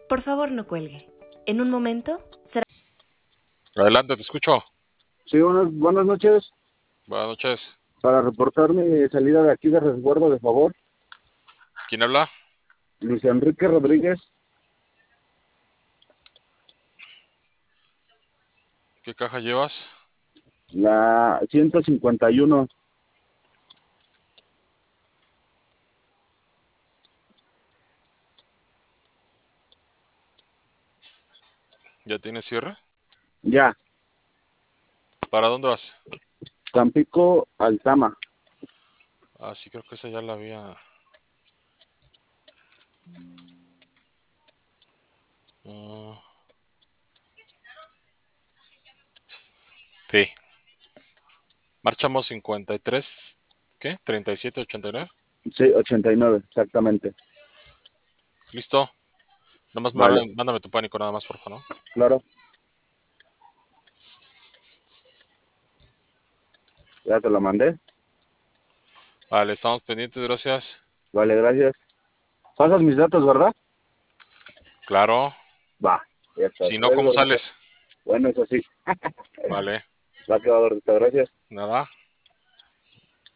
Por favor, no cuelgue. En un momento será... Adelante, te escucho. Sí, buenas noches. Buenas noches. Para reportar mi salida de aquí de resguardo, de favor. ¿Quién habla? Luis Enrique Rodríguez. ¿Qué caja llevas? La 151. ¿Ya tienes cierre? Ya. ¿Para dónde vas? Tampico, Altama. Ah, sí, creo que esa ya la había. Ah, sí. Marchamos 53. ¿Qué? 3789. Sí, 89, exactamente. Listo. Nada más Vale, mándame tu pánico, nada más, por favor, ¿no? claro. Ya te lo mandé. Vale, estamos pendientes, gracias. Vale, gracias. Pasas mis datos, ¿verdad? Claro. Va, ya está. Si no, Bueno, ¿cómo gordito. sales? Bueno, eso sí. Vale. Va, que va, gordito. Gracias. Nada.